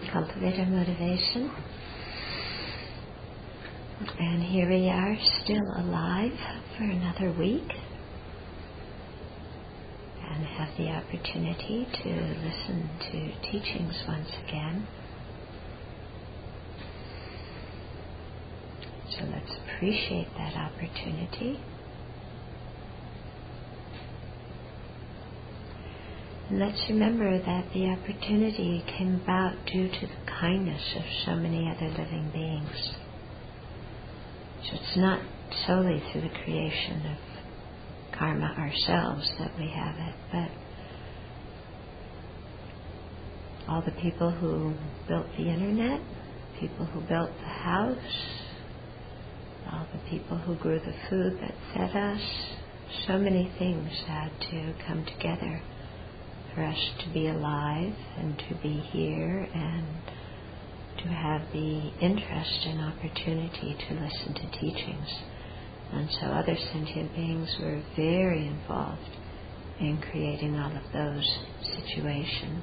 cultivate our motivation. And here we are, still alive for another week, and have the opportunity to listen to teachings once again. So let's appreciate that opportunity. And let's remember that the opportunity came about due to the kindness of so many other living beings. So it's not solely through the creation of karma ourselves that we have it, but all the people who built the internet, people who built the house, all the people who grew the food that fed us, so many things had to come together for us to be alive and to be here and to have the interest and opportunity to listen to teachings. And so other sentient beings were very involved in creating all of those situations.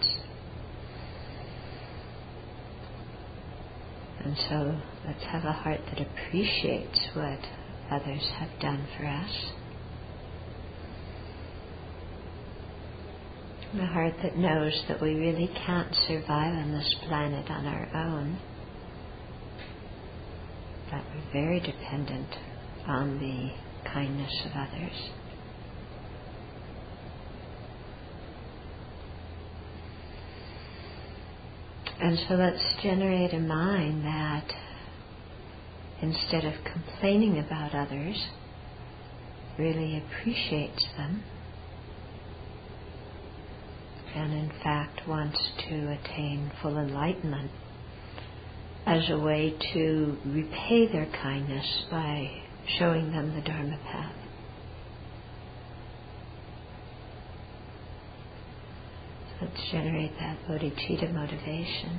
And so let's have a heart that appreciates what others have done for us. And a heart that knows that we really can't survive on this planet on our own, that we're very dependent on the kindness of others. And so let's generate a mind that, instead of complaining about others, really appreciates them, and in fact wants to attain full enlightenment as a way to repay their kindness by showing them the Dharma path. So let's generate that bodhicitta motivation.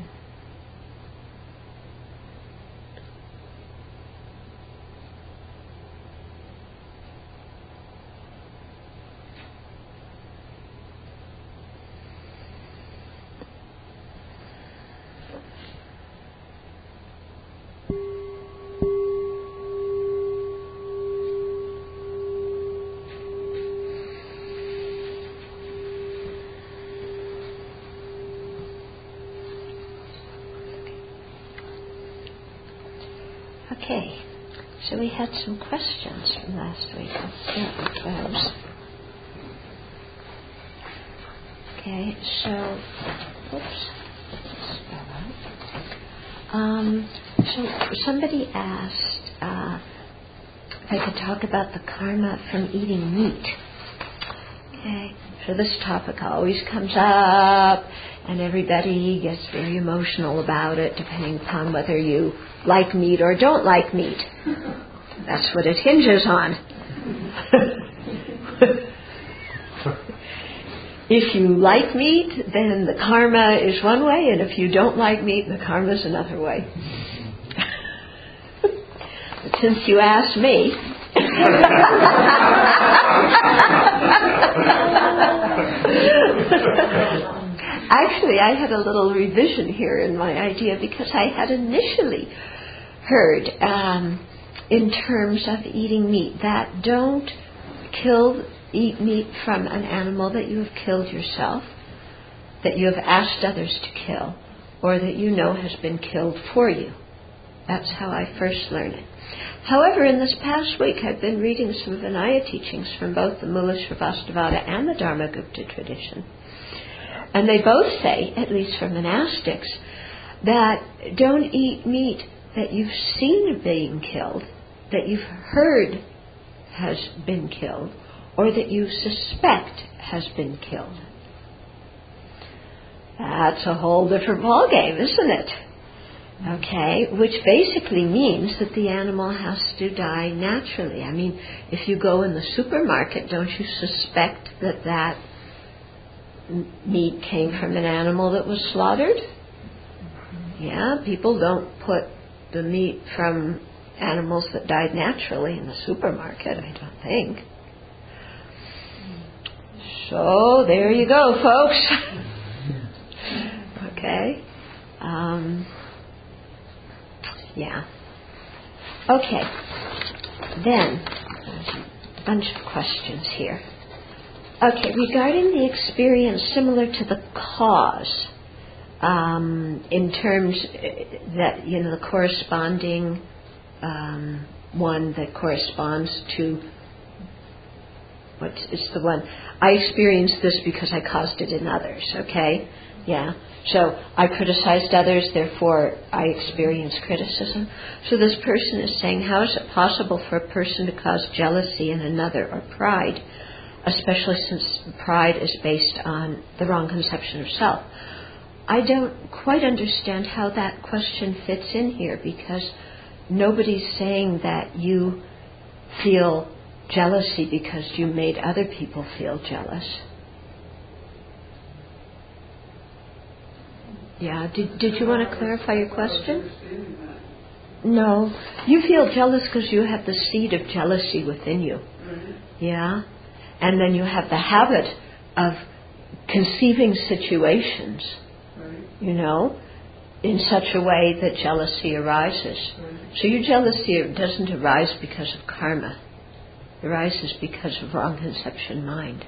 Okay, so we had some questions from last week. Let's start with those. Okay, so, so somebody asked if I could talk about the karma from eating meat. Okay, so this topic always comes up, and everybody gets very emotional about it, depending upon whether you like meat or don't like meat. That's what it hinges on. If you like meat, then the karma is one way, and if you don't like meat, the karma is another way. But since you asked me, actually, I had a little revision here in my idea, because I had initially heard, in terms of eating meat, that don't eat meat from an animal that you have killed yourself, that you have asked others to kill, or that you know has been killed for you. That's how I first learned it. However, in this past week, I've been reading some Vinaya teachings from both the Mula Shrivastivada and the Dharmagupta tradition. And they both say, at least for monastics, that don't eat meat that you've seen being killed, that you've heard has been killed, or that you suspect has been killed. That's a whole different ballgame, isn't it? Okay, which basically means that the animal has to die naturally. I mean, if you go in the supermarket, don't you suspect that that meat came from an animal that was slaughtered? Yeah, people don't put the meat from animals that died naturally in the supermarket, I don't think. So, there you go, folks. Okay. Yeah. Okay. Then, there's a bunch of questions here. Okay, regarding the experience similar to the cause, in terms that, the corresponding one that corresponds to, it's the one, I experienced this because I caused it in others, okay? Yeah. So I criticized others, therefore I experienced criticism. So this person is saying, how is it possible for a person to cause jealousy in another or pride, especially since pride is based on the wrong conception of self? I don't quite understand how that question fits in here, because nobody's saying that you feel jealousy because you made other people feel jealous. Yeah, did you want to clarify your question? No, you feel jealous because you have the seed of jealousy within you. Yeah, and then you have the habit of conceiving situations, in such a way that jealousy arises. So your jealousy doesn't arise because of karma. It arises because of wrong conception mind.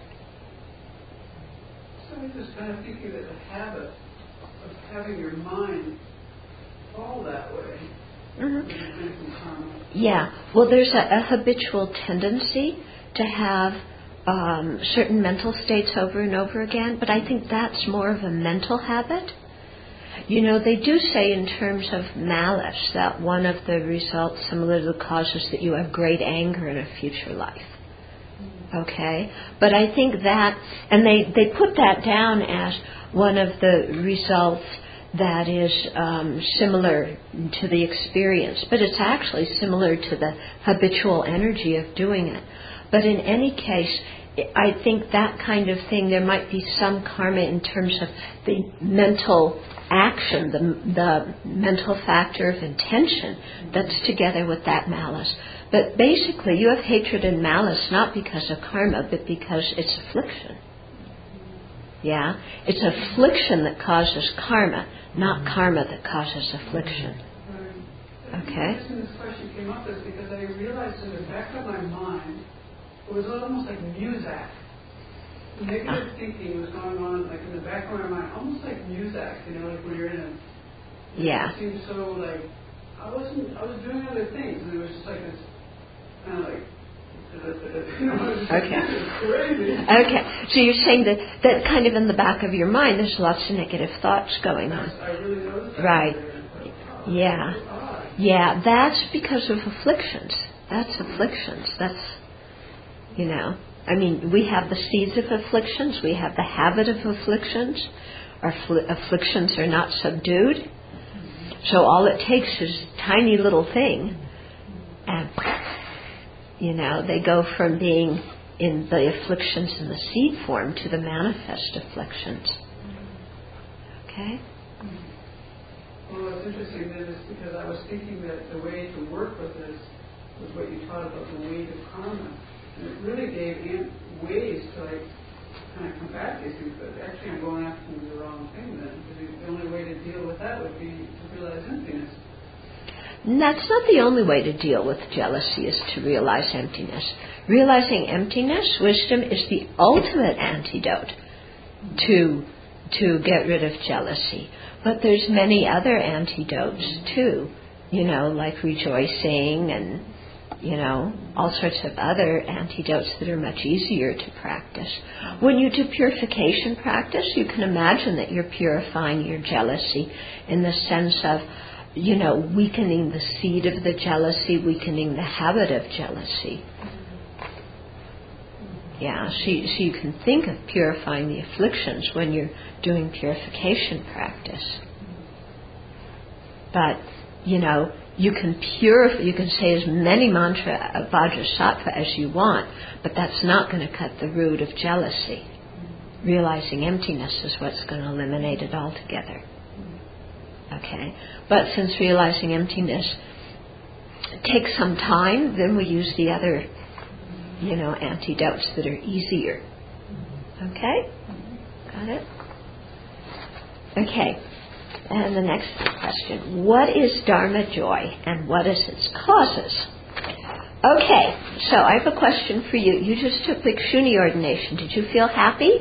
So I'm just kind of thinking that the habit of having your mind fall that way. Mm-hmm. Yeah. Well, there's a habitual tendency to have certain mental states over and over again, but I think that's more of a mental habit. They do say in terms of malice that one of the results, similar to the cause, is that you have great anger in a future life. Okay? But I think that, and they put that down as one of the results that is similar to the experience, but it's actually similar to the habitual energy of doing it. But in any case, I think that kind of thing, there might be some karma in terms of the mental action, the mental factor of intention that's together with that malice. But basically, you have hatred and malice not because of karma, but because it's affliction. Yeah? It's affliction that causes karma, not karma that causes affliction. Okay? The reason this question came up is because I realized in the back of my mind, it was almost like Muzak. Negative thinking was going on, like in the back of my mind, almost like Muzak, like when you're in a... Yeah. It seemed so like, I was doing other things, and it was just like this, kind of like... Okay. Crazy. Okay. So you're saying that kind of in the back of your mind, there's lots of negative thoughts going on. I really noticed that. Right. Yeah. Yeah, that's because of afflictions. That's afflictions. That's, we have the seeds of afflictions. We have the habit of afflictions. Our afflictions are not subdued. So all it takes is a tiny little thing, and, they go from being in the afflictions in the seed form to the manifest afflictions. Okay? Well, it's interesting that it's because I was thinking that the way to work with this was what you taught about the weight of karma. And it really gave ways to kind of combat these things, but actually I'm going after the wrong thing then, because the only way to deal with that would be to realize emptiness. And that's not the only way to deal with jealousy, is to realize emptiness. Realizing emptiness, wisdom, is the ultimate antidote to get rid of jealousy. But there's many other antidotes too, like rejoicing and, all sorts of other antidotes that are much easier to practice. When you do purification practice, you can imagine that you're purifying your jealousy in the sense of, weakening the seed of the jealousy, weakening the habit of jealousy. Yeah, so you can think of purifying the afflictions when you're doing purification practice. But, you can say as many mantra Vajrasattva as you want, but that's not going to cut the root of jealousy. Realizing emptiness is what's going to eliminate it altogether. Okay? But since realizing emptiness takes some time, then we use the other, antidotes that are easier. Okay? Got it? Okay. And the next question, what is Dharma joy and what is its causes? Okay, so I have a question for you. You just took Bhikshuni ordination. Did you feel happy?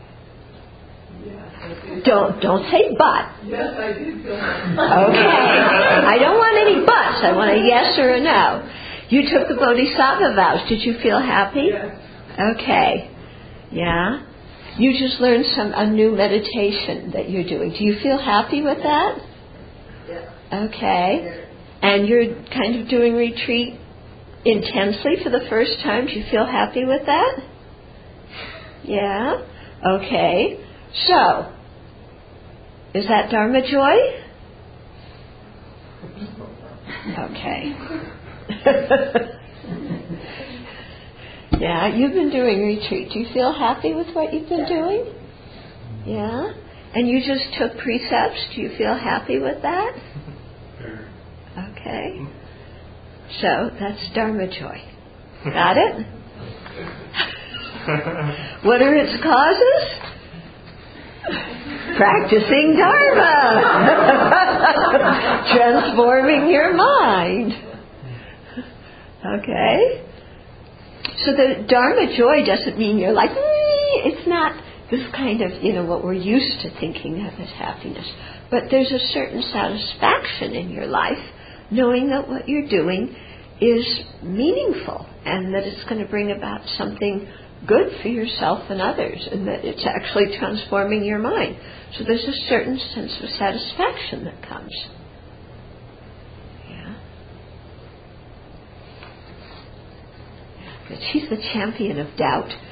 Yes. Don't say but. Yes, I did feel happy. Okay. I don't want any buts. I want a yes or a no. You took the Bodhisattva vows. Did you feel happy? Yes. Okay. Yeah? You just learned a new meditation that you're doing. Do you feel happy with that? Yes. Okay. And you're kind of doing retreat intensely for the first time. Do you feel happy with that? Yeah? Okay. So, is that Dharma joy? Okay. Yeah, you've been doing retreat. Do you feel happy with what you've been doing? Yeah? And you just took precepts. Do you feel happy with that? Okay. So, that's Dharma joy. Got it? What are its causes? Practicing Dharma. Transforming your mind. Okay? So the Dharma joy doesn't mean you're like, it's not this kind of, what we're used to thinking of as happiness. But there's a certain satisfaction in your life knowing that what you're doing is meaningful and that it's going to bring about something good for yourself and others and that it's actually transforming your mind. So there's a certain sense of satisfaction that comes. Yeah. But she's the champion of doubt. I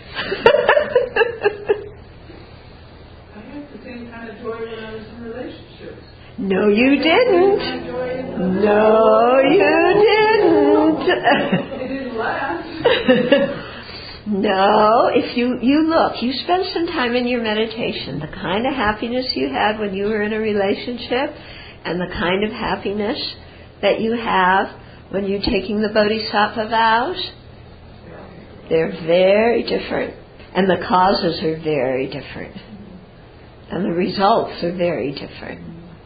had the same kind of joy when I was in relationships. No, you didn't. No, you didn't. It didn't last. No, if you look, you spend some time in your meditation, the kind of happiness you had when you were in a relationship and the kind of happiness that you have when you're taking the Bodhisattva vows, they're very different. And the causes are very different. And the results are very different.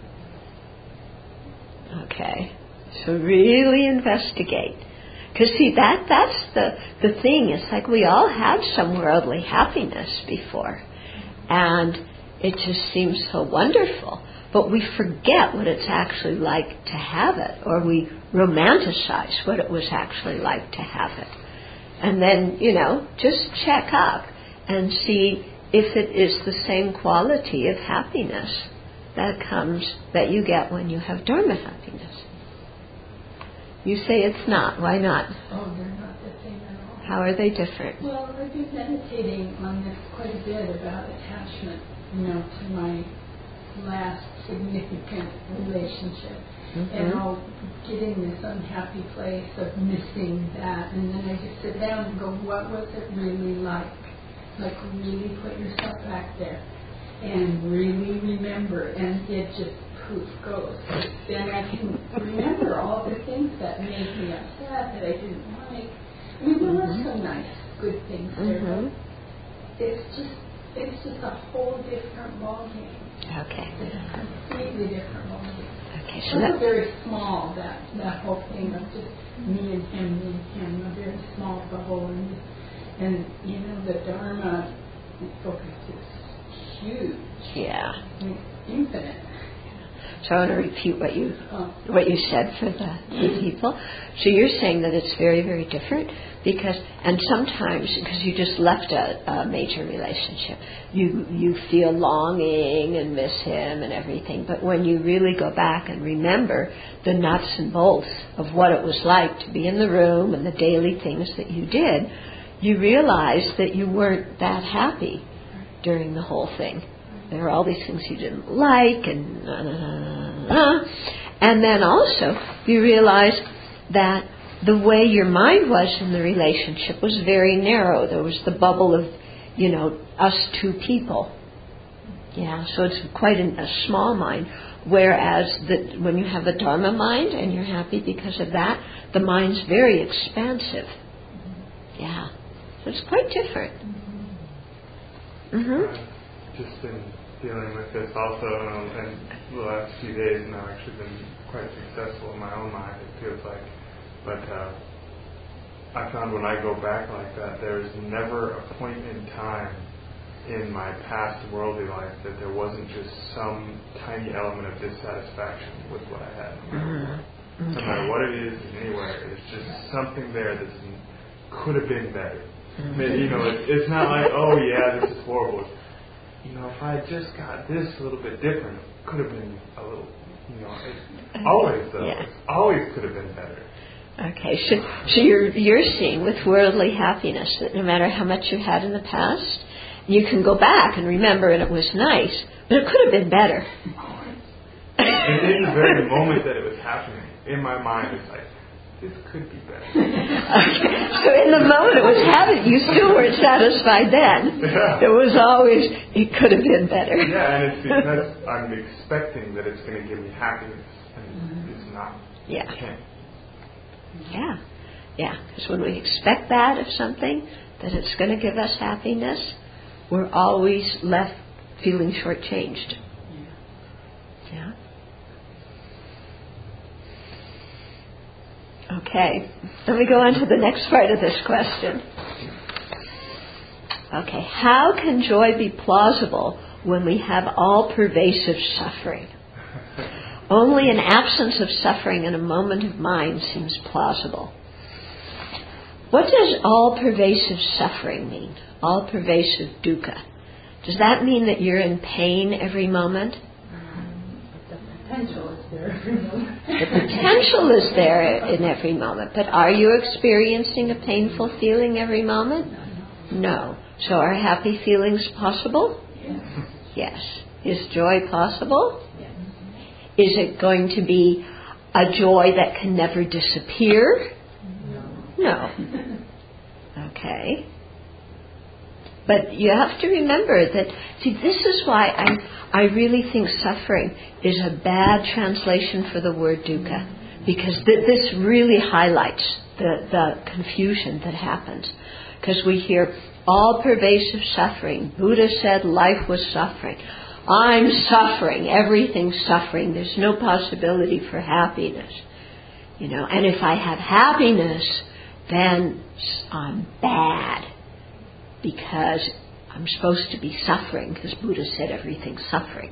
Okay. So really investigate. Because see, that's the thing. It's like we all had some worldly happiness before. And it just seems so wonderful. But we forget what it's actually like to have it. Or we romanticize what it was actually like to have it. And then, just check up and see if it is the same quality of happiness that you get when you have Dharma happiness. You say it's not. Why not? Oh, they're not the same at all. How are they different? Well, I've been meditating on this quite a bit about attachment, to my last significant relationship. Mm-hmm. And I'll get in this unhappy place of missing that, and then I just sit down and go, what was it really like? Like, really put yourself back there and really remember, and it just poof goes. Then I can remember all the things that made me upset, that I didn't like. I mean, there were some nice, good things there, but it's just a whole different ballgame. Okay. It's a completely different ballgame. Okay, so that's very small, that whole thing of just me and him, a very small bubble, and the Dharma focus is huge. Yeah. I mean, infinite. So I want to repeat what you said for the people. So you're saying that it's very, very different and sometimes because you just left a major relationship, you feel longing and miss him and everything. But when you really go back and remember the nuts and bolts of what it was like to be in the room and the daily things that you did, you realize that you weren't that happy during the whole thing. There were all these things you didn't like, and then also you realize that the way your mind was in the relationship was very narrow. There was the bubble of, us two people. Yeah, so it's quite a small mind. Whereas when you have a Dharma mind and you're happy because of that, the mind's very expansive. Yeah, so it's quite different. Just in dealing with this also, and the last few days, and I've actually been quite successful in my own mind, it feels like. But I found when I go back like that, there's never a point in time in my past worldly life that there wasn't just some tiny element of dissatisfaction with what I had. No matter what it is, anywhere, there's just something there that could have been better. It's not like, oh yeah, this is horrible. If I had just got this a little bit different, it could have been a little, always though. Yeah. It always could have been better. Okay, so you're seeing with worldly happiness that no matter how much you had in the past, you can go back and remember and it was nice, but it could have been better. And in the very moment that it was happening, in my mind it's like, this could be better. Okay. So in the moment it was happening, you still weren't satisfied then. Yeah. It was always, it could have been better. Yeah, and it's because I'm expecting that it's going to give me happiness, and it's not. Yeah. Yeah, because when we expect that of something, that it's going to give us happiness, we're always left feeling shortchanged. Yeah. Okay, let me go on to the next part of this question. Okay, how can joy be plausible when we have all-pervasive suffering? Only an absence of suffering in a moment of mind seems plausible. What does all-pervasive suffering mean? All-pervasive dukkha. Does that mean that you're in pain every moment? The potential is there every moment. The potential is there in every moment, but are you experiencing a painful feeling every moment? No. So are happy feelings possible? Yes. Is joy possible? Is it going to be a joy that can never disappear? No. Okay. But you have to remember that, this is why I really think suffering is a bad translation for the word dukkha, because this really highlights the confusion that happens. Because we hear all-pervasive suffering. Buddha said life was suffering. I'm suffering. Everything's suffering. There's no possibility for happiness. And if I have happiness, then I'm bad because I'm supposed to be suffering because Buddha said everything's suffering.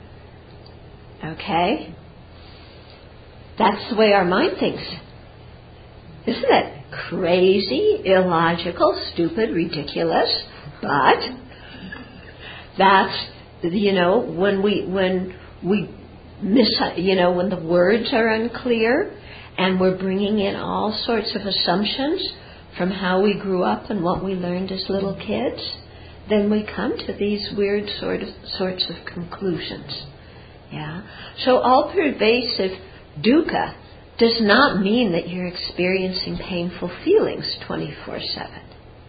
Okay? That's the way our mind thinks. Isn't it crazy, illogical, stupid, ridiculous? But that's, when we miss, when the words are unclear and we're bringing in all sorts of assumptions from how we grew up and what we learned as little kids, then we come to these weird sorts of conclusions. Yeah. So all-pervasive dukkha does not mean that you're experiencing painful feelings 24/7.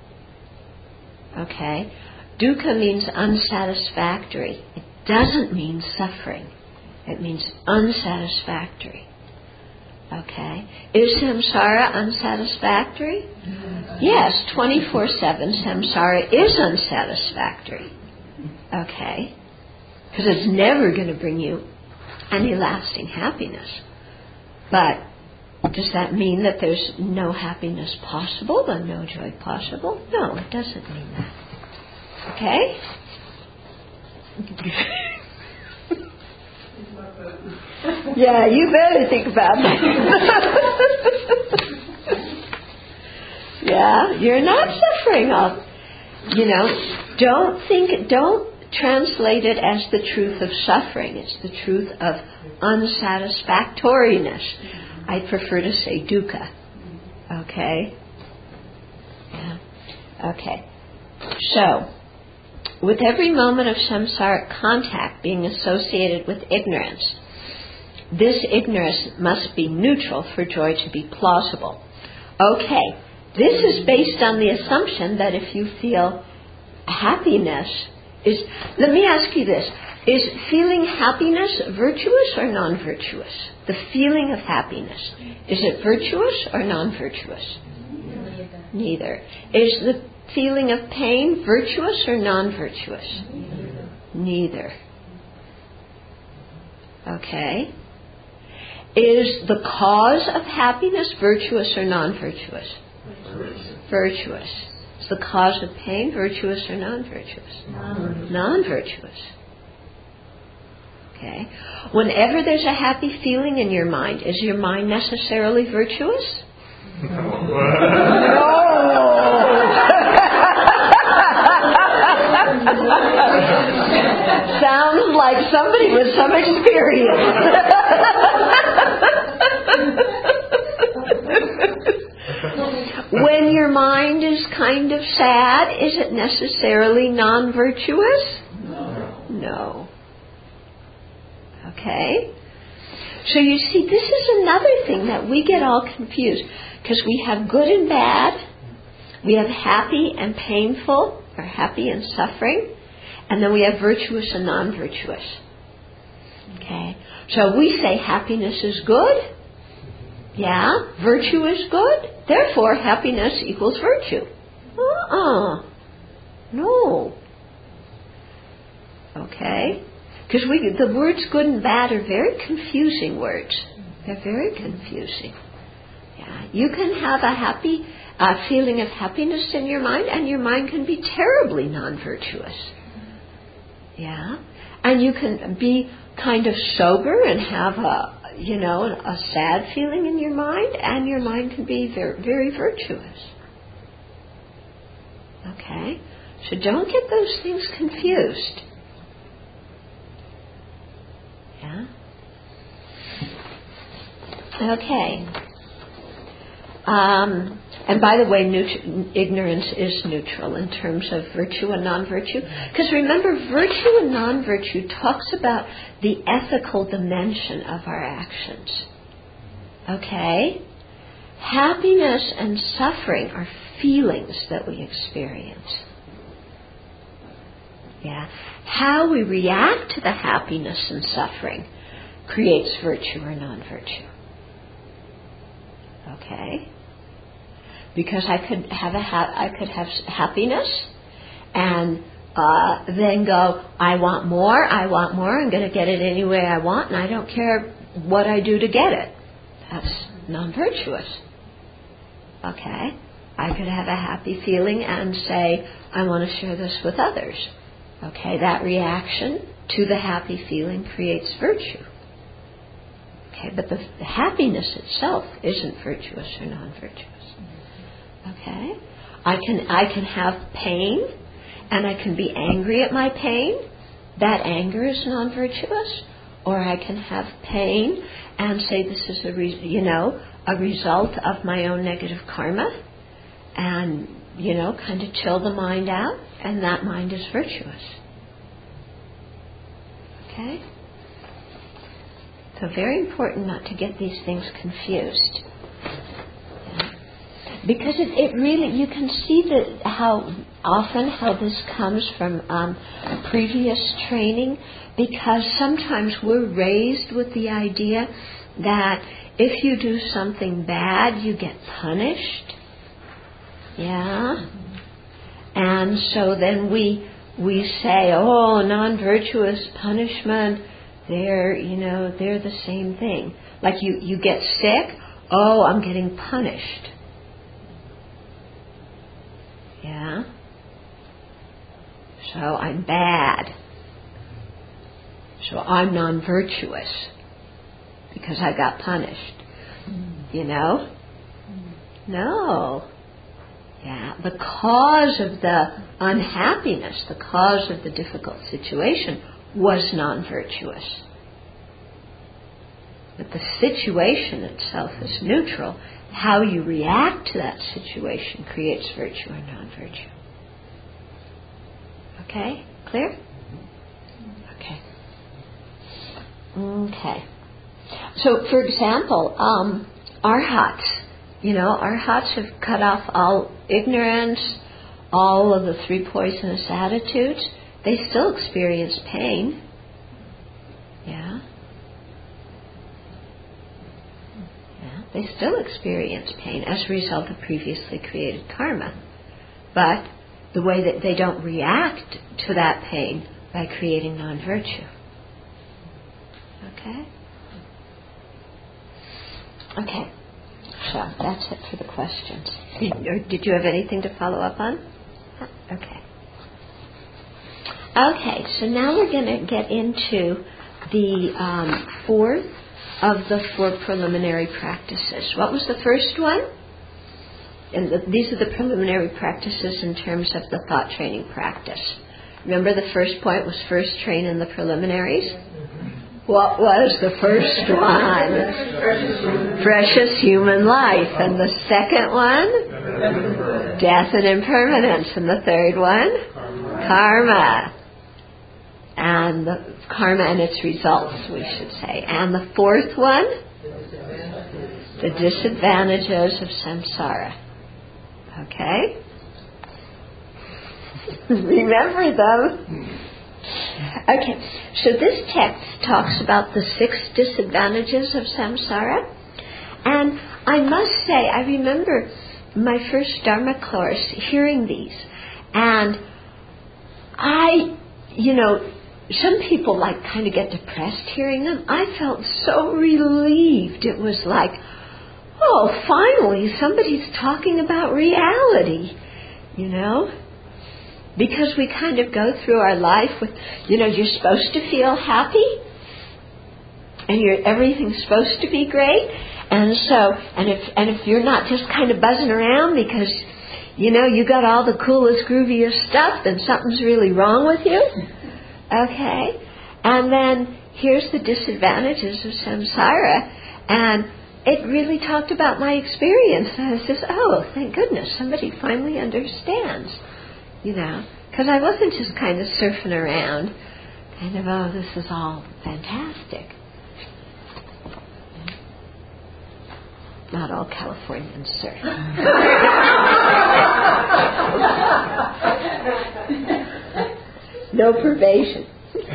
Okay? Dukkha means unsatisfactory. It doesn't mean suffering. It means unsatisfactory. Okay? Is samsara unsatisfactory? Yes, 24/7 samsara is unsatisfactory. Okay? Because it's never going to bring you any lasting happiness. But does that mean that there's no happiness possible and no joy possible? No, it doesn't mean that. Okay? Yeah, you better think about that. Yeah, you're not suffering off. Don't translate it as the truth of suffering. It's the truth of unsatisfactoriness. I prefer to say dukkha. Okay? Yeah. Okay. So, with every moment of samsaric contact being associated with ignorance, this ignorance must be neutral for joy to be plausible. Okay, this is based on the assumption that if you feel happiness let me ask you this, is feeling happiness virtuous or non-virtuous? The feeling of happiness, is it virtuous or non-virtuous? Neither. Is the feeling of pain virtuous or non-virtuous? Neither. Okay? Is the cause of happiness virtuous or non-virtuous? Virtuous. Is the cause of pain virtuous or non-virtuous? Non-virtuous. Okay. Whenever there's a happy feeling in your mind, is your mind necessarily virtuous? No. Sounds like somebody with some experience. When your mind is kind of sad, is it necessarily non-virtuous? No. Okay? So you see, this is another thing that we get all confused, because we have good and bad, we have happy and painful, or happy and suffering, and then we have virtuous and non-virtuous. Okay? So we say happiness is good, yeah, virtue is good, therefore happiness equals virtue. No. Okay? Because the words good and bad are very confusing words. They're very confusing. Yeah. You can have a happy feeling of happiness in your mind, and your mind can be terribly non-virtuous. Yeah. And you can be kind of sober and have a sad feeling in your mind, and your mind can be very, very virtuous. Okay? So don't get those things confused. Yeah? Okay. And by the way, ignorance is neutral in terms of virtue and non-virtue. Because remember, virtue and non-virtue talks about the ethical dimension of our actions. Okay? Happiness and suffering are feelings that we experience. Yeah? How we react to the happiness and suffering creates virtue or non-virtue. Okay? Because I could have happiness and then go, I want more, I'm going to get it any way I want, and I don't care what I do to get it. That's non-virtuous. Okay? I could have a happy feeling and say, I want to share this with others. Okay? That reaction to the happy feeling creates virtue. Okay? But the happiness itself isn't virtuous or non-virtuous. Okay? I can have pain, and I can be angry at my pain. That anger is non-virtuous. Or I can have pain and say this is a result of my own negative karma, and kind of chill the mind out, and that mind is virtuous. Okay? So very important not to get these things confused. Because it really, you can see how this comes from previous training, because sometimes we're raised with the idea that if you do something bad, you get punished. Yeah? And so then we say, oh, non-virtuous punishment, they're the same thing. Like you get sick, oh, I'm getting punished. Yeah? So I'm bad. So I'm non-virtuous because I got punished. No. Yeah. The cause of the unhappiness, the cause of the difficult situation was non-virtuous. But the situation itself is neutral. How you react to that situation creates virtue or non-virtue. Okay? Clear? Okay. So, for example, arhats. Arhats have cut off all ignorance, all of the 3 poisonous attitudes. They still experience pain. Yeah? They still experience pain as a result of previously created karma. But the way that they don't react to that pain by creating non-virtue. Okay? Okay. So that's it for the questions. Did you have anything to follow up on? Okay. Okay, so now we're going to get into the fourth of the four preliminary practices. What was the first one? And these are the preliminary practices in terms of the thought training practice. Remember the first point was first train in the preliminaries? What was the first one? Precious human life. And the second one? Death and impermanence. And the third one? Karma. And the karma and its results, we should say. And the fourth one? The disadvantages of samsara. Okay? Remember them. Okay, so this text talks about the 6 disadvantages of samsara. And I must say, I remember my first Dharma course hearing these. And some people kind of get depressed hearing them. I felt so relieved. It was like, oh, finally somebody's talking about reality, Because we kind of go through our life with, you're supposed to feel happy, and everything's supposed to be great, and if you're not just kind of buzzing around because, you got all the coolest, grooviest stuff, then something's really wrong with you. Okay? And then here's the disadvantages of samsara, and it really talked about my experience. And I says, oh, thank goodness, somebody finally understands. Because I wasn't just kind of surfing around, oh, this is all fantastic. Not all Californians surf. No probation.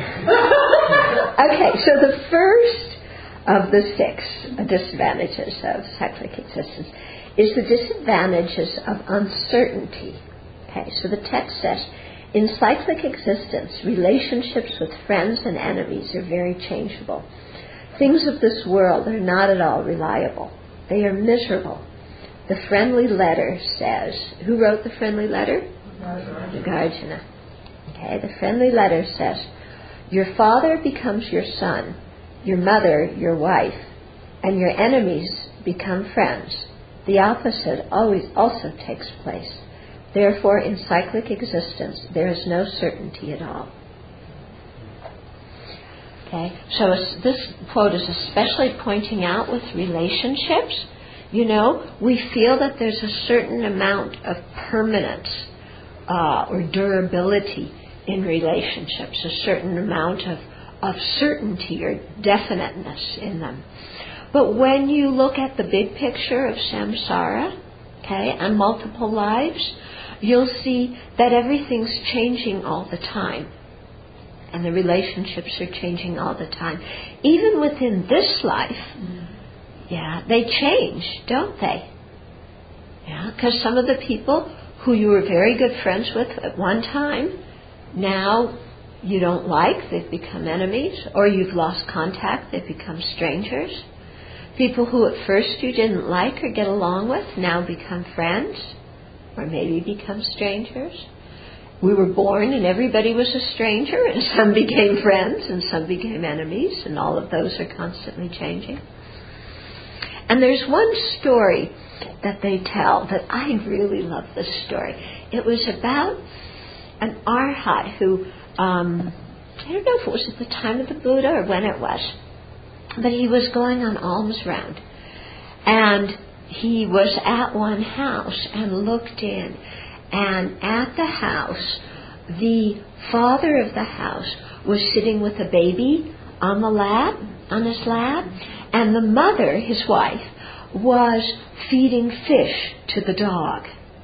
Okay, so the first of the 6 disadvantages of cyclic existence is the disadvantages of uncertainty. Okay, so the text says, in cyclic existence, relationships with friends and enemies are very changeable. Things of this world are not at all reliable. They are miserable. The friendly letter says, who wrote the friendly letter? Nagarjuna. Okay, the friendly letter says, your father becomes your son, your mother your wife, and your enemies become friends. The opposite always also takes place. Therefore, in cyclic existence, there is no certainty at all. Okay, so this quote is especially pointing out with relationships. We feel that there's a certain amount of permanence or durability in relationships, a certain amount of certainty or definiteness in them. But when you look at the big picture of samsara, okay, and multiple lives, you'll see that everything's changing all the time. And the relationships are changing all the time. Even within this life, they change, don't they? Yeah, because some of the people who you were very good friends with at one time, now you don't like, they've become enemies, or you've lost contact, they've become strangers. People who at first you didn't like or get along with now become friends, or maybe become strangers. We were born and everybody was a stranger, and some became friends and some became enemies, and all of those are constantly changing. And there's one story that they tell that I really love this story. It was about an arhat who, I don't know if it was at the time of the Buddha or when it was, but he was going on alms round. And he was at one house and looked in. And at the house, the father of the house was sitting with a baby on his lap, and the mother, his wife, was feeding fish to the dog,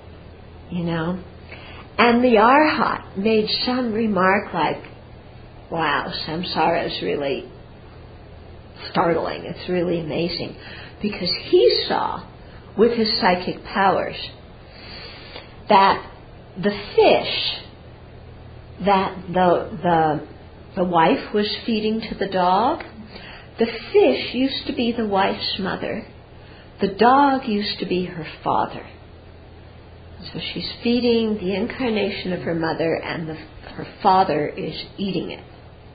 And the arhat made some remark like, wow, samsara is really startling. It's really amazing. Because he saw, with his psychic powers, that the fish that the wife was feeding to the dog. The fish used to be the wife's mother. The dog used to be her father. So she's feeding the incarnation of her mother, and her father is eating it.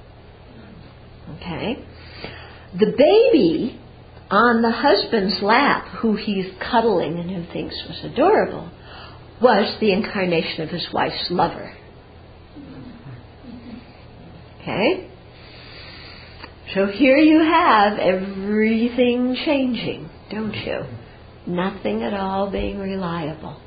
Okay? The baby on the husband's lap, who he's cuddling and who thinks was adorable, was the incarnation of his wife's lover. Okay? So here you have everything changing, don't you? Nothing at all being reliable.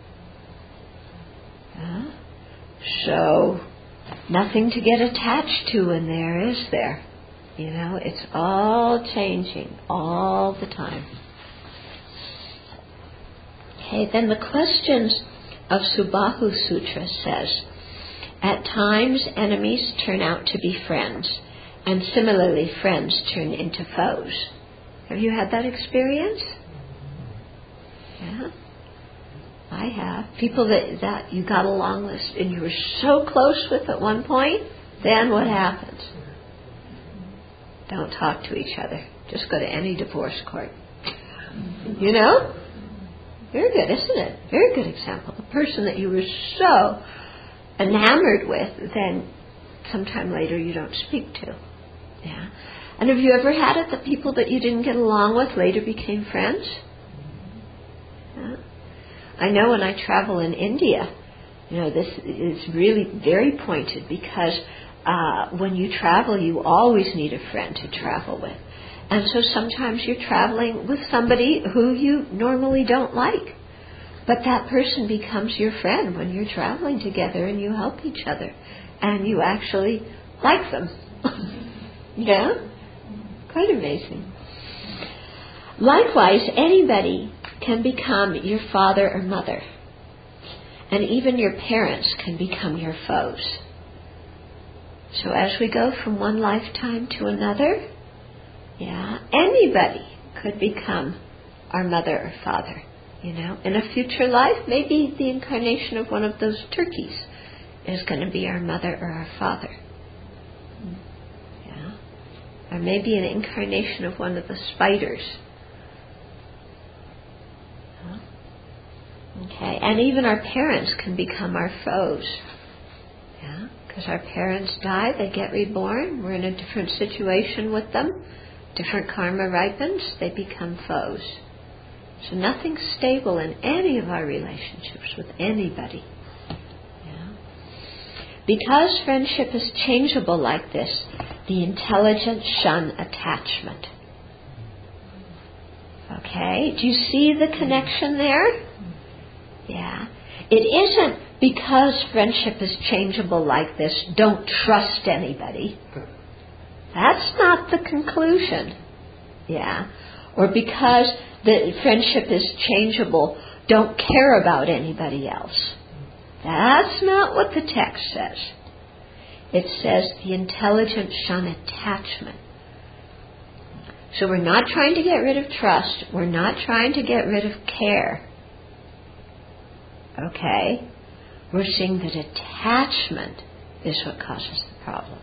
So, nothing to get attached to in there, is there? You know, it's all changing all the time. Okay, then the Questions of Subahu Sutra says, at times enemies turn out to be friends, and similarly friends turn into foes. Have you had that experience? Yeah, I have. People that you got along with and you were so close with at one point, then what happens? Don't talk to each other. Just go to any divorce court. You know? Very good, isn't it? Very good example. The person that you were so enamored with, then sometime later you don't speak to. Yeah. And have you ever had it that people that you didn't get along with later became friends? Yeah. I know when I travel in India, you know, this is really very pointed because when you travel, you always need a friend to travel with. And so sometimes you're traveling with somebody who you normally don't like. But that person becomes your friend when you're traveling together and you help each other. And you actually like them. Yeah? Quite amazing. Likewise, anybody can become your father or mother. And even your parents can become your foes. So as we go from one lifetime to another, yeah, anybody could become our mother or father. You know, in a future life, maybe the incarnation of one of those turkeys is going to be our mother or our father. Yeah, or maybe an incarnation of one of the spiders. Okay, and even our parents can become our foes. Yeah, because our parents die, they get reborn. We're in a different situation with them. Different karma ripens, they become foes. So nothing's stable in any of our relationships with anybody. Yeah. Because friendship is changeable like this, the intelligent shun attachment. Okay, do you see the connection there? Yeah. It isn't because friendship is changeable like this, don't trust anybody. That's not the conclusion. Yeah. Or because the friendship is changeable, don't care about anybody else. That's not what the text says. It says the intelligent shun attachment. So we're not trying to get rid of trust. We're not trying to get rid of care. Okay? We're seeing that attachment is what causes the problem.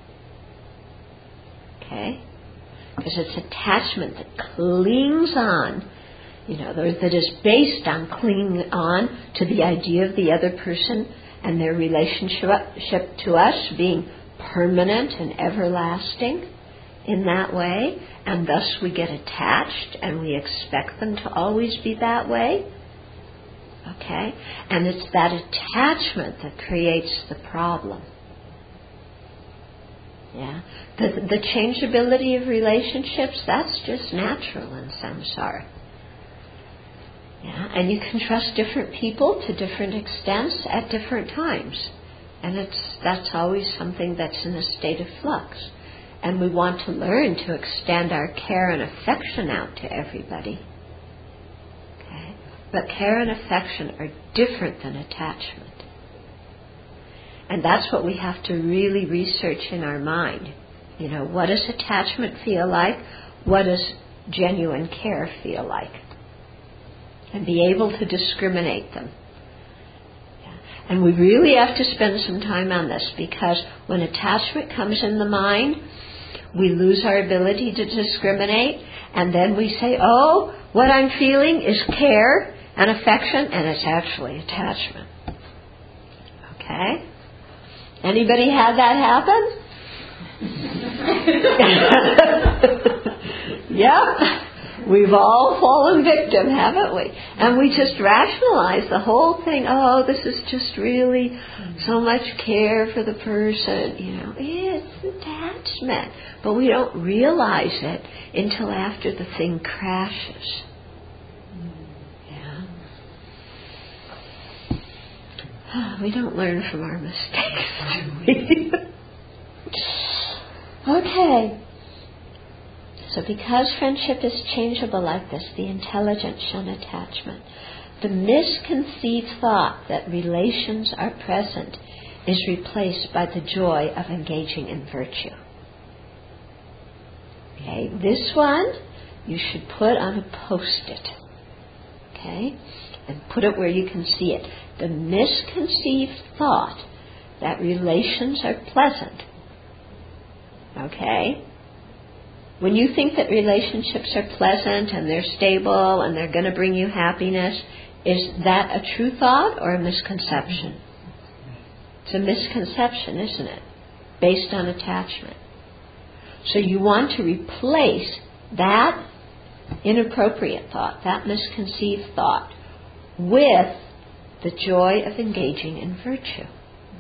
Okay? Because it's attachment that clings on, you know, that is based on clinging on to the idea of the other person and their relationship to us being permanent and everlasting in that way, and thus we get attached and we expect them to always be that way. Okay? And it's that attachment that creates the problem. Yeah, the changeability of relationships, that's just natural in samsara. Yeah, and you can trust different people to different extents at different times. And that's always something that's in a state of flux. And we want to learn to extend our care and affection out to everybody. Okay? But care and affection are different than attachment. And that's what we have to really research in our mind. You know, what does attachment feel like? What does genuine care feel like? And be able to discriminate them. Yeah. And we really have to spend some time on this, because when attachment comes in the mind, we lose our ability to discriminate, and then we say, oh, what I'm feeling is care and affection, and it's actually attachment. Okay? Anybody had that happen? Yep. We've all fallen victim, haven't we? And we just rationalize the whole thing. Oh, this is just really so much care for the person. It's attachment. But we don't realize it until after the thing crashes. Yeah. We don't learn from our mistakes, do we? Okay. So because friendship is changeable like this, the intelligence shun attachment. The misconceived thought that relations are present is replaced by the joy of engaging in virtue. Okay, this one you should put on a post-it. Okay, and put it where you can see it. The misconceived thought that relations are pleasant. Okay? When you think that relationships are pleasant and they're stable and they're going to bring you happiness, is that a true thought or a misconception? It's a misconception, isn't it? Based on attachment. So you want to replace that inappropriate thought, that misconceived thought, with the joy of engaging in virtue.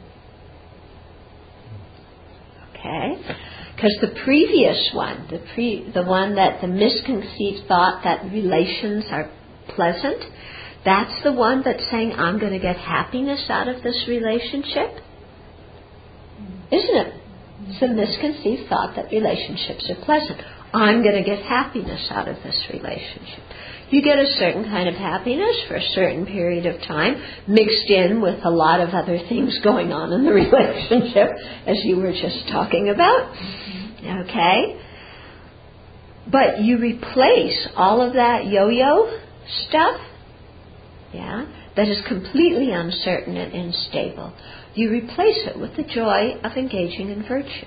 Okay? Because the previous one, the one that the misconceived thought that relations are pleasant, that's the one that's saying, I'm going to get happiness out of this relationship. Isn't it? It's the misconceived thought that relationships are pleasant. I'm going to get happiness out of this relationship. You get a certain kind of happiness for a certain period of time, mixed in with a lot of other things going on in the relationship, as you were just talking about. Okay? But you replace all of that yo-yo stuff, that is completely uncertain and unstable. You replace it with the joy of engaging in virtue.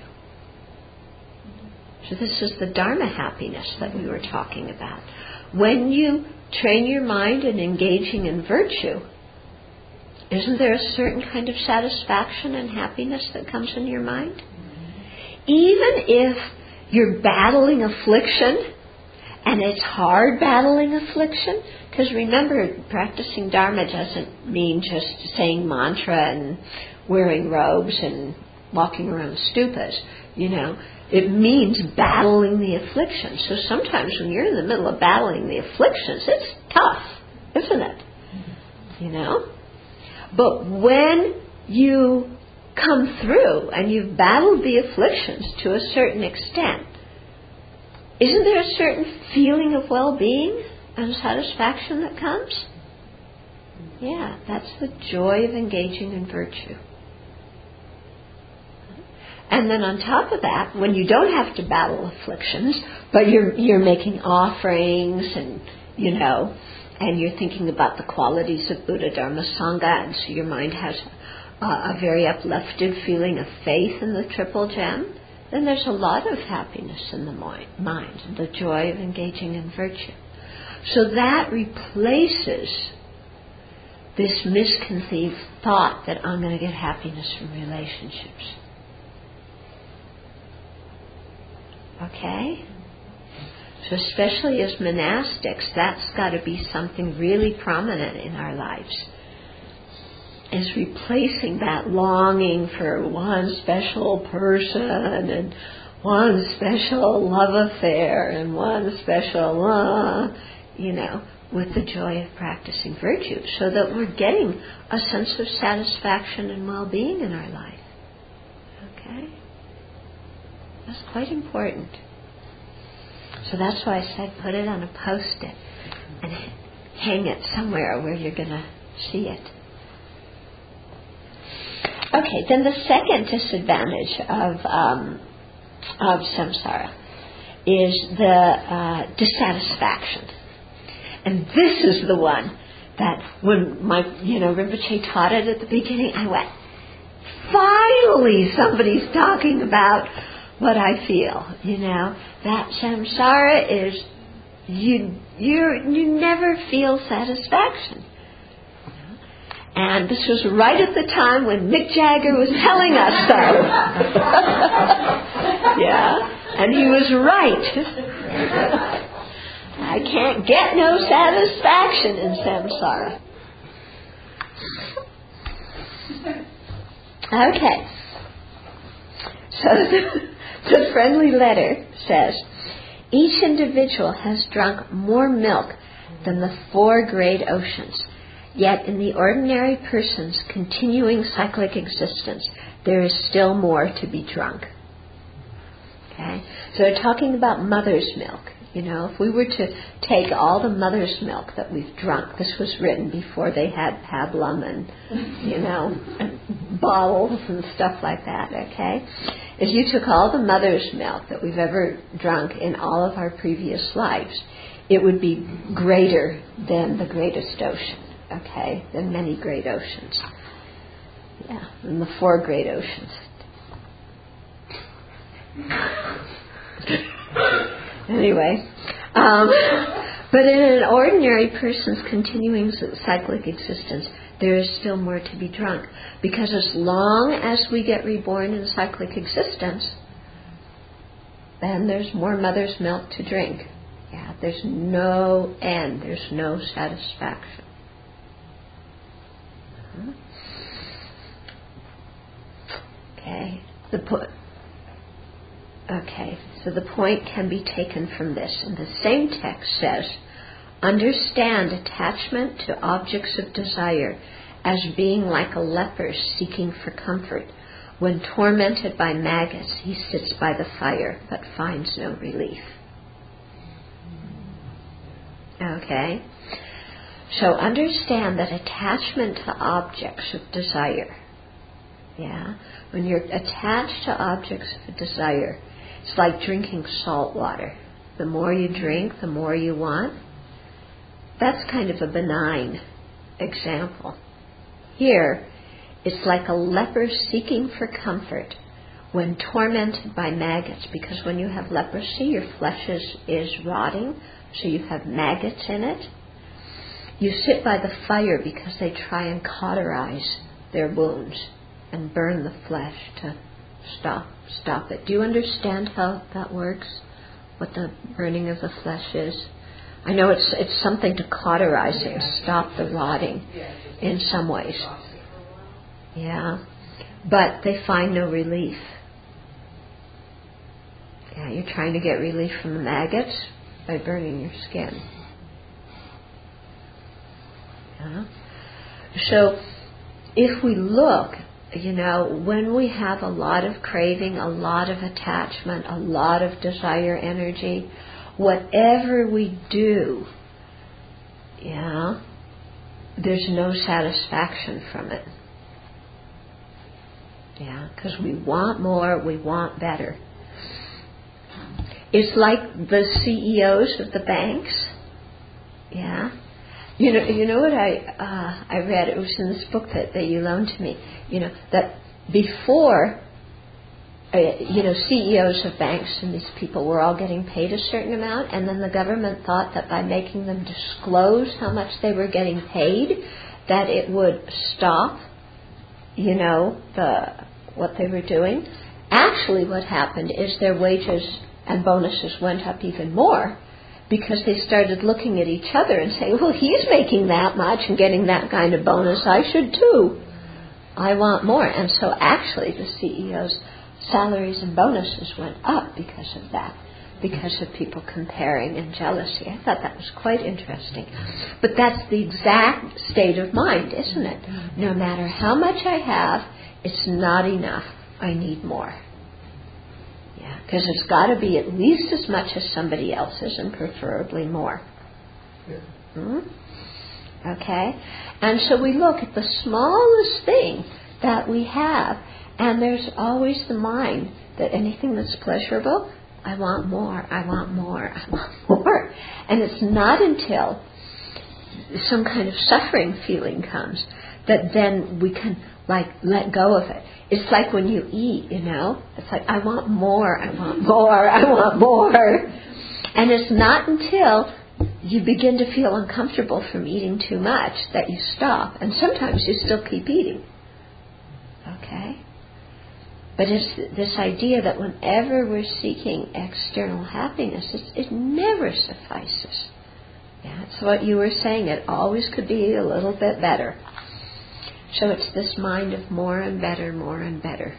So this is the Dharma happiness that we were talking about. When you train your mind in engaging in virtue, isn't there a certain kind of satisfaction and happiness that comes in your mind? Even if you're battling affliction, and it's hard battling affliction, because remember, practicing Dharma doesn't mean just saying mantra and wearing robes and walking around stupas, It means battling the afflictions. So sometimes when you're in the middle of battling the afflictions, it's tough, isn't it? But when you come through and you've battled the afflictions to a certain extent, isn't there a certain feeling of well-being and satisfaction that comes? Yeah, that's the joy of engaging in virtue. And then on top of that, when you don't have to battle afflictions, but you're making offerings and you're thinking about the qualities of Buddha, Dharma, Sangha, and so your mind has a very uplifted feeling of faith in the Triple Gem, then there's a lot of happiness in the mind, the joy of engaging in virtue. So that replaces this misconceived thought that I'm going to get happiness from relationships. Okay? So especially as monastics, that's got to be something really prominent in our lives. Is replacing that longing for one special person and one special love affair and one special, with the joy of practicing virtue, so that we're getting a sense of satisfaction and well-being in our life. Okay? That's quite important. So that's why I said put it on a post-it and hang it somewhere where you're going to see it. Okay, then the second disadvantage of samsara is the dissatisfaction. And this is the one that when my, Rinpoche taught it at the beginning, I went, finally somebody's talking about what I feel, that samsara is, you never feel satisfaction. And this was right at the time when Mick Jagger was telling us so. Yeah, and he was right. I can't get no satisfaction in samsara. Okay. So the friendly letter says, each individual has drunk more milk than the 4 great oceans. Yet in the ordinary person's continuing cyclic existence, there is still more to be drunk. Okay? So we're talking about mother's milk. If we were to take all the mother's milk that we've drunk, this was written before they had pablum and, and bottles and stuff like that, okay? If you took all the mother's milk that we've ever drunk in all of our previous lives, it would be greater than the greatest ocean, okay? Than many great oceans. Yeah, than the 4 great oceans. Anyway, but in an ordinary person's continuing cyclic existence, there is still more to be drunk. Because as long as we get reborn in cyclic existence, then there's more mother's milk to drink. Yeah, there's no end. There's no satisfaction. Okay. So the point can be taken from this. And the same text says, understand attachment to objects of desire as being like a leper seeking for comfort. When tormented by maggots, he sits by the fire but finds no relief. Okay? So understand that attachment to objects of desire, when you're attached to objects of desire, it's like drinking salt water. The more you drink, the more you want. That's kind of a benign example. Here, it's like a leper seeking for comfort when tormented by maggots, because when you have leprosy, your flesh is rotting, so you have maggots in it. You sit by the fire because they try and cauterize their wounds and burn the flesh to stop it. Do you understand how that works? What the burning of the flesh is? I know it's something to cauterize it and stop the rotting in some ways. Yeah. But they find no relief. Yeah, you're trying to get relief from the maggots by burning your skin. Yeah. So if we look, when we have a lot of craving, a lot of attachment, a lot of desire energy, whatever we do, there's no satisfaction from it. Yeah, because we want more, we want better. It's like the CEOs of the banks. Yeah. You know what I read? It was in this book that you loaned to me. That before, CEOs of banks and these people were all getting paid a certain amount, and then the government thought that by making them disclose how much they were getting paid, that it would stop, what they were doing. Actually, what happened is their wages and bonuses went up even more, because they started looking at each other and saying, well, he's making that much and getting that kind of bonus, I should too. I want more. And so actually the CEO's salaries and bonuses went up because of that, because of people comparing and jealousy. I thought that was quite interesting. But that's the exact state of mind, isn't it? No matter how much I have, it's not enough. I need more. Yeah, because it's got to be at least as much as somebody else's, and preferably more. Okay? And so we look at the smallest thing that we have, and there's always the mind that anything that's pleasurable, I want more, I want more, I want more. And it's not until some kind of suffering feeling comes, that then we can let go of it. It's like when you eat, it's like, I want more, I want more, I want more. And it's not until you begin to feel uncomfortable from eating too much that you stop. And sometimes you still keep eating. Okay? But it's this idea that whenever we're seeking external happiness, it never suffices. Yeah, it's what you were saying. It always could be a little bit better. So it's this mind of more and better, more and better.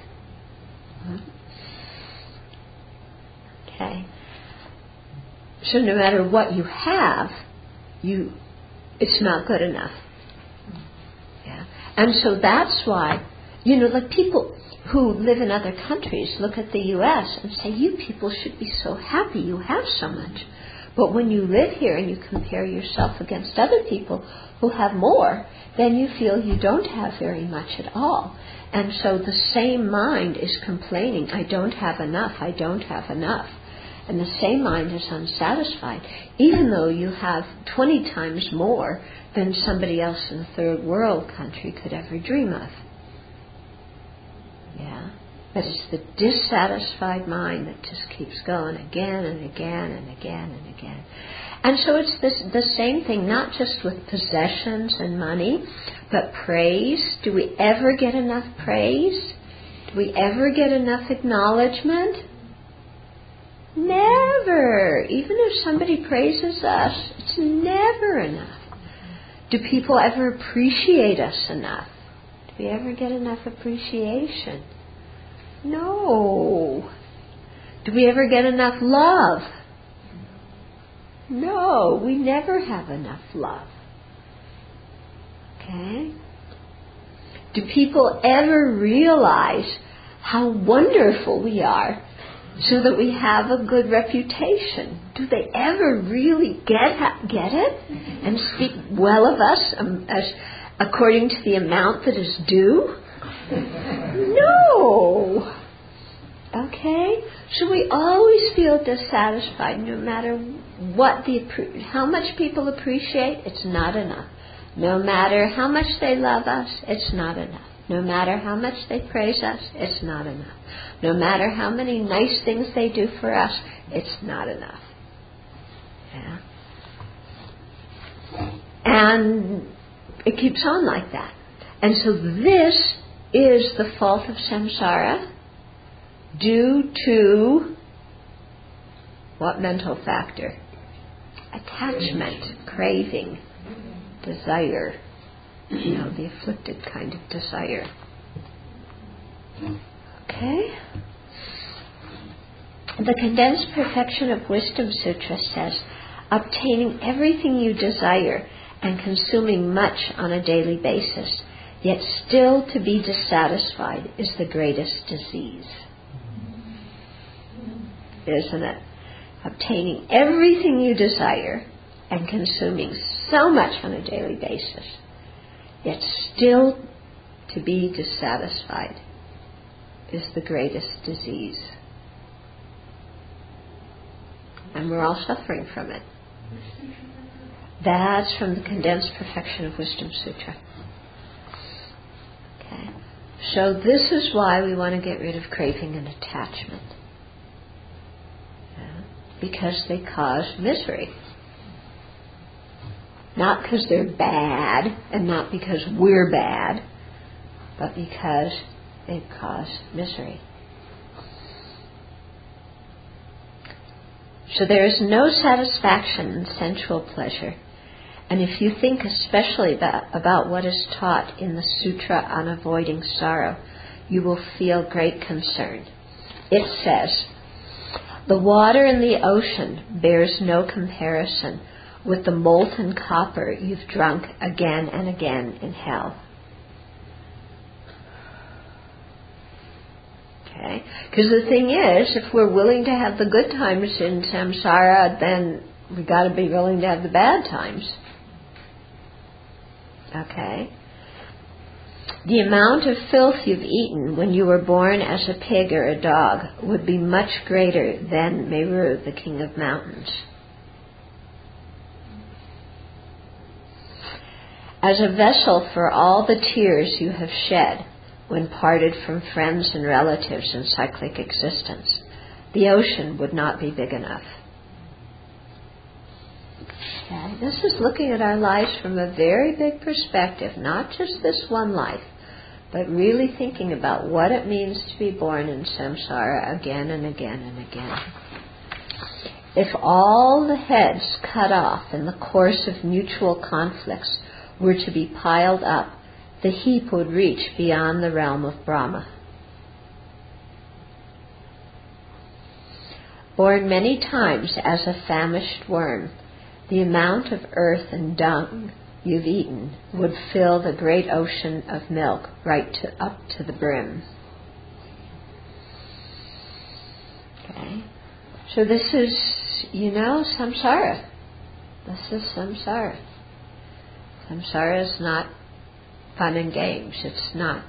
Okay. So no matter what you have, it's not good enough. Yeah. And so that's why, like people who live in other countries look at the U.S. and say, you people should be so happy you have so much. But when you live here and you compare yourself against other people who have more, then you feel you don't have very much at all. And so the same mind is complaining, I don't have enough, I don't have enough. And the same mind is unsatisfied, even though you have 20 times more than somebody else in a third world country could ever dream of. Yeah. But it's the dissatisfied mind that just keeps going again and again and again and again. And so it's the same thing, not just with possessions and money, but praise. Do we ever get enough praise? Do we ever get enough acknowledgement? Never. Even if somebody praises us, it's never enough. Do people ever appreciate us enough? Do we ever get enough appreciation? No. Do we ever get enough love? No, we never have enough love. Okay? Do people ever realize how wonderful we are so that we have a good reputation? Do they ever really get it and speak well of us as according to the amount that is due? No. Okay? So we always feel dissatisfied no matter how much people appreciate, it's not enough. No matter how much they love us, it's not enough. No matter how much they praise us, it's not enough. No matter how many nice things they do for us, it's not enough. Yeah. And it keeps on like that. And so this is the fault of samsara due to what mental factor? Attachment, craving, desire. The afflicted kind of desire. Okay? The Condensed Perfection of Wisdom Sutra says, obtaining everything you desire and consuming much on a daily basis, yet still to be dissatisfied is the greatest disease. Isn't it? Obtaining everything you desire and consuming so much on a daily basis, yet still to be dissatisfied is the greatest disease. And we're all suffering from it. That's from the Condensed Perfection of Wisdom Sutra. Okay. So this is why we want to get rid of craving and attachment. Because they cause misery. Not because they're bad, and not because we're bad, but because they cause misery. So there is no satisfaction in sensual pleasure. And if you think especially about what is taught in the Sutra on Avoiding Sorrow, you will feel great concern. It says, the water in the ocean bears no comparison with the molten copper you've drunk again and again in hell. Okay? Because the thing is, if we're willing to have the good times in samsara, then we've got to be willing to have the bad times. Okay? The amount of filth you've eaten when you were born as a pig or a dog would be much greater than Meru, the king of mountains. As a vessel for all the tears you have shed when parted from friends and relatives in cyclic existence, the ocean would not be big enough. Okay. This is looking at our lives from a very big perspective, not just this one life, but really thinking about what it means to be born in samsara again and again and again. If all the heads cut off in the course of mutual conflicts were to be piled up, the heap would reach beyond the realm of Brahma. Born many times as a famished worm, the amount of earth and dung you've eaten would fill the great ocean of milk up to the brim. Okay? So this is, samsara. This is samsara. Samsara is not fun and games. It's not,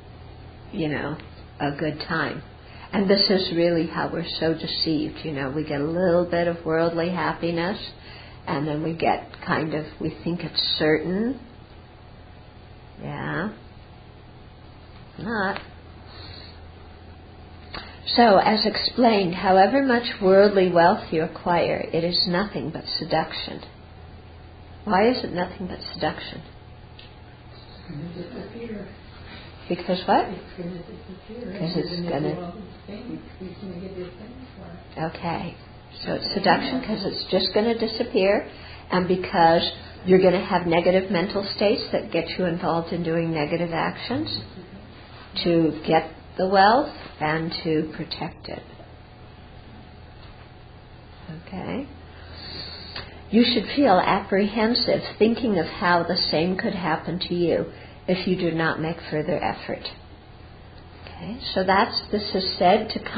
a good time. And this is really how we're so deceived. We get a little bit of worldly happiness, and then we get we think it's certain. Yeah. Not. So, as explained, however much worldly wealth you acquire, it is nothing but seduction. Why is it nothing but seduction? It's going to disappear. Because what? It's going to disappear. Because it's going to... He's going to get his things for it. Okay. So it's seduction because it's just going to disappear, and because you're going to have negative mental states that get you involved in doing negative actions to get the wealth and to protect it. Okay? You should feel apprehensive thinking of how the same could happen to you if you do not make further effort. Okay? So this is said to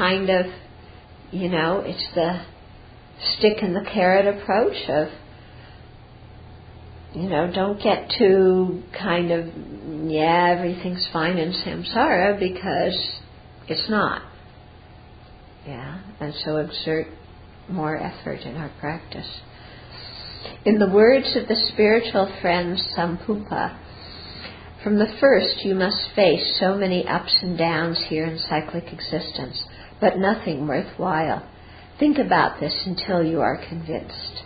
it's the stick and the carrot approach of, don't get too everything's fine in samsara, because it's not. Yeah, and so exert more effort in our practice. In the words of the spiritual friend Sampumpa, from the first you must face so many ups and downs here in cyclic existence, but nothing worthwhile. Think about this until you are convinced.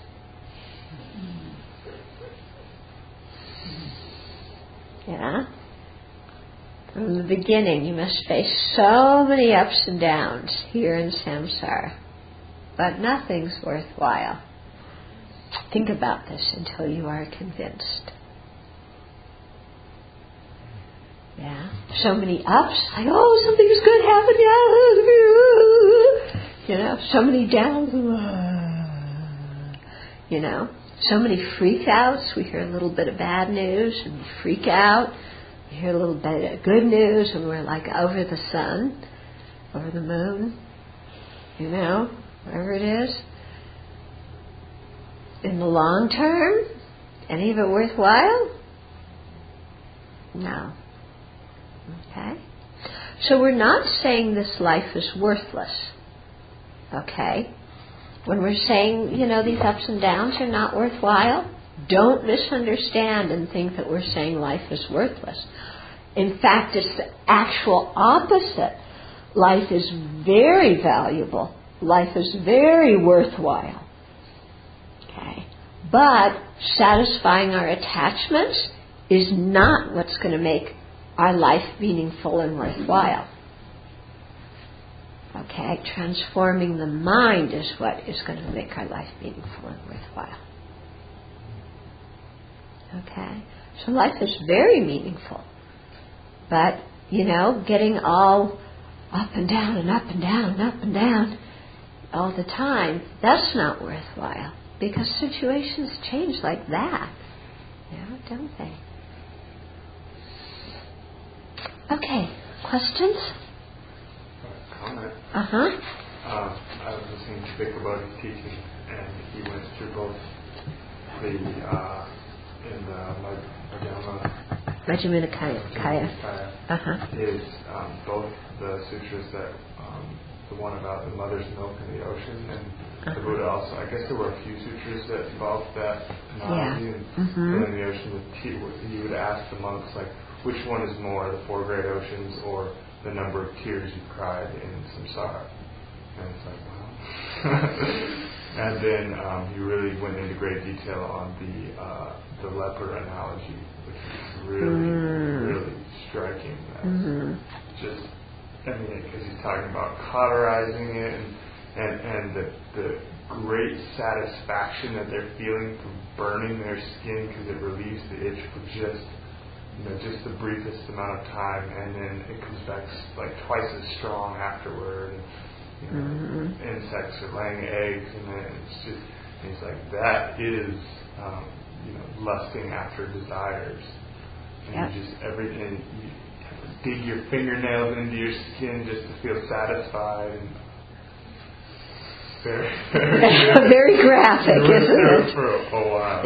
Yeah? From the beginning, you must face so many ups and downs here in samsara, but nothing's worthwhile. Think about this until you are convinced. Yeah? So many ups, like, something's good happened, so many downs, so many freak outs. We hear a little bit of bad news and we freak out. We hear a little bit of good news and we're like over the sun, over the moon, wherever it is. In the long term, any of it worthwhile? No. Okay? So we're not saying this life is worthless. Okay? When we're saying, these ups and downs are not worthwhile, don't misunderstand and think that we're saying life is worthless. In fact, it's the actual opposite. Life is very valuable. Life is very worthwhile. Okay? But satisfying our attachments is not what's going to make our life meaningful and worthwhile. Okay, transforming the mind is what is going to make our life meaningful and worthwhile. Okay, so life is very meaningful, but getting all up and down and up and down and up and down all the time, that's not worthwhile, because situations change like that, don't they? Okay, questions? Comment. Uh-huh. I was listening to Vic about his teaching, and he went through both Majjhima Nikaya. Uh-huh. Is both the sutras that the one about the mother's milk in the ocean, and the Buddha also, I guess there were a few sutras that involved that analogy. And filling the ocean with tears, he would ask the monks, like, which one is more, the 4 great oceans or the number of tears you've cried in samsara? And it's like, wow. And then he really went into great detail on the leper analogy, which is really striking. Just, I mean, because he's talking about cauterizing it and the great satisfaction that they're feeling from burning their skin because it relieves the itch for just the briefest amount of time, and then it comes back like twice as strong afterward. And, insects are laying eggs, and then it's just, and he's like, that is, lusting after desires. And you just everything. You have to dig your fingernails into your skin just to feel satisfied. And very graphic, isn't it? For a while.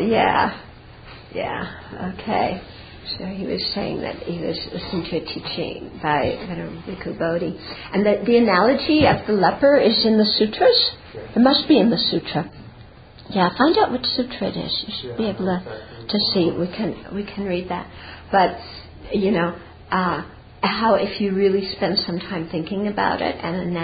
Yeah. Okay. So he was saying that he was listening to a teaching by Venerable Bhikkhu Bodhi. And the analogy of the leper is in the sutras? It must be in the sutra. Yeah, find out which sutra it is. You should be able to see. We can read that. But, how if you really spend some time thinking about it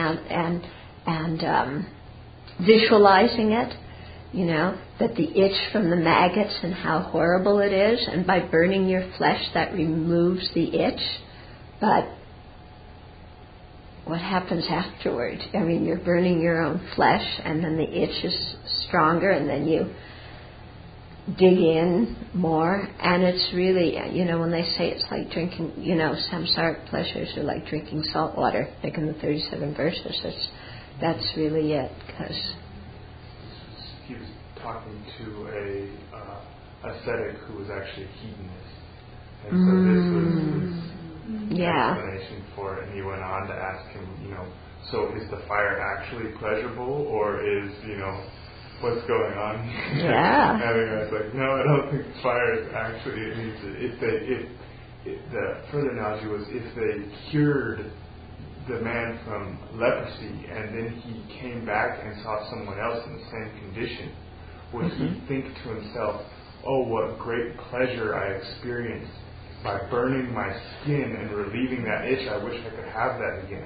and visualizing it, that the itch from the maggots and how horrible it is, and by burning your flesh that removes the itch, but what happens afterwards? I mean, you're burning your own flesh, and then the itch is stronger, and then you dig in more, and it's really, when they say it's like drinking, samsaric pleasures are like drinking salt water, like in the 37 verses, that's really it, because he was talking to a ascetic who was actually a hedonist, and so this was his explanation for it. And he went on to ask him, so is the fire actually pleasurable, or is what's going on here? Yeah. And I was like, no, I don't think fire is actually. The further analogy was if they cured the man from leprosy, and then he came back and saw someone else in the same condition, would he think to himself, oh, what great pleasure I experienced by burning my skin and relieving that itch, I wish I could have that again.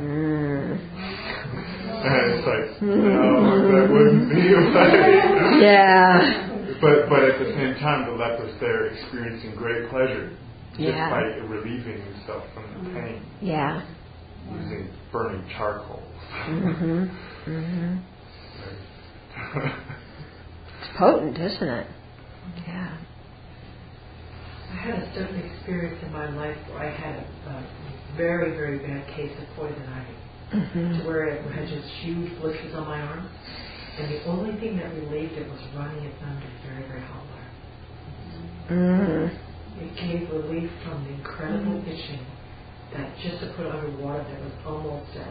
And it's like, no, that wouldn't be right. Yeah. But at the same time, the leper's there experiencing great pleasure just by relieving himself from the pain. Yeah. Using burning charcoal. It's potent, isn't it? Yeah. I had a certain experience in my life where I had a very, very bad case of poison ivy, to where I had just huge blisters on my arms, and the only thing that relieved it was running it under very, very hot water. It gave relief from the incredible itching that just to put it under water that was almost at,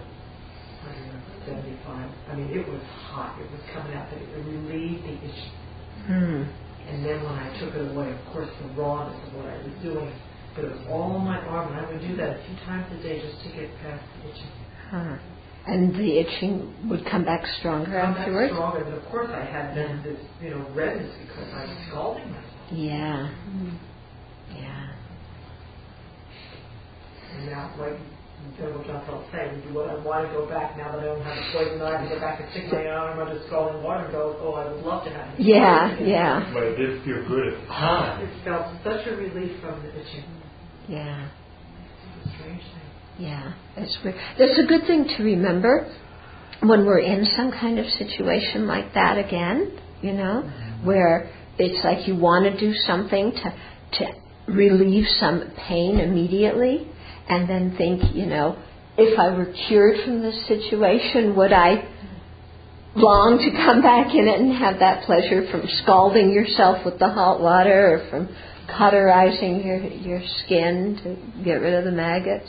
175. I mean, it was hot. It was coming out, but it relieved the itching. And then when I took it away, of course, the rawness of what I was doing, but it was all on my arm, and I would do that a few times a day just to get past the itching. And the itching would come back stronger afterwards? Stronger, but of course I had then this, redness because I was scalding myself. Yeah. And now, like Venerable John Paul saying, what I want to go back now that I don't have a poison ivy, go back and stick my arm under scalding water and go, oh, I would love to have it. Yeah. But it did feel good at the time. It felt such a relief from the itching. Yeah. It's a strange thing. Yeah, it's weird. It's a good thing to remember when we're in some kind of situation like that again, where it's like you want to do something to relieve some pain immediately, and then think, if I were cured from this situation, would I long to come back in it and have that pleasure from scalding yourself with the hot water, or from cauterizing your skin to get rid of the maggots?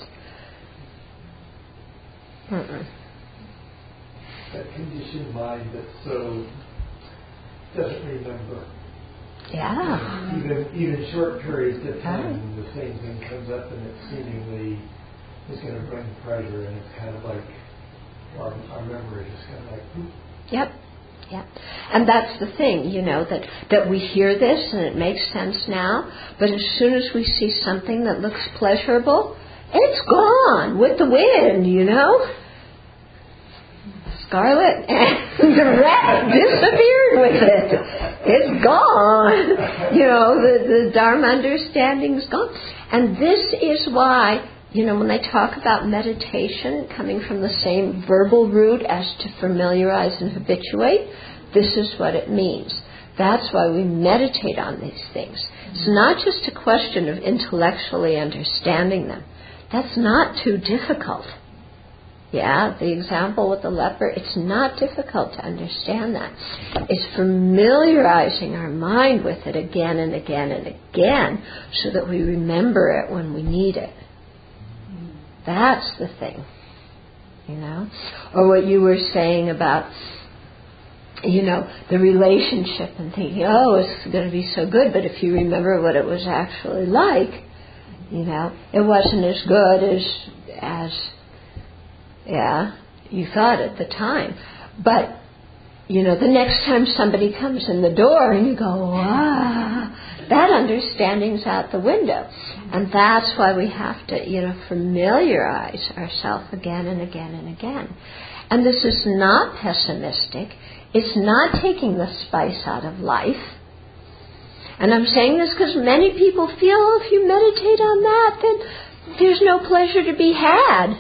That conditioned mind that so doesn't remember. Yeah. Even short periods of time when the same thing comes up and it seemingly is going to bring pleasure, and it's kind of like our memory is kind of like, Yep. Yeah. And that's the thing, that we hear this and it makes sense now, but as soon as we see something that looks pleasurable, it's gone with the wind, Scarlet and the rat disappeared with it. It's gone. The Dharma understanding's gone. And this is why, when I talk about meditation coming from the same verbal root as to familiarize and habituate, this is what it means. That's why we meditate on these things. It's not just a question of intellectually understanding them. That's not too difficult. Yeah, the example with the leper, it's not difficult to understand that. It's familiarizing our mind with it again and again and again so that we remember it when we need it. That's the thing, Or what you were saying about, the relationship and thinking, it's going to be so good, but if you remember what it was actually like, it wasn't as good as you thought at the time. But, the next time somebody comes in the door and you go, that understanding's out the window. And that's why we have to, familiarize ourselves again and again and again. And this is not pessimistic. It's not taking the spice out of life. And I'm saying this because many people feel if you meditate on that, then there's no pleasure to be had.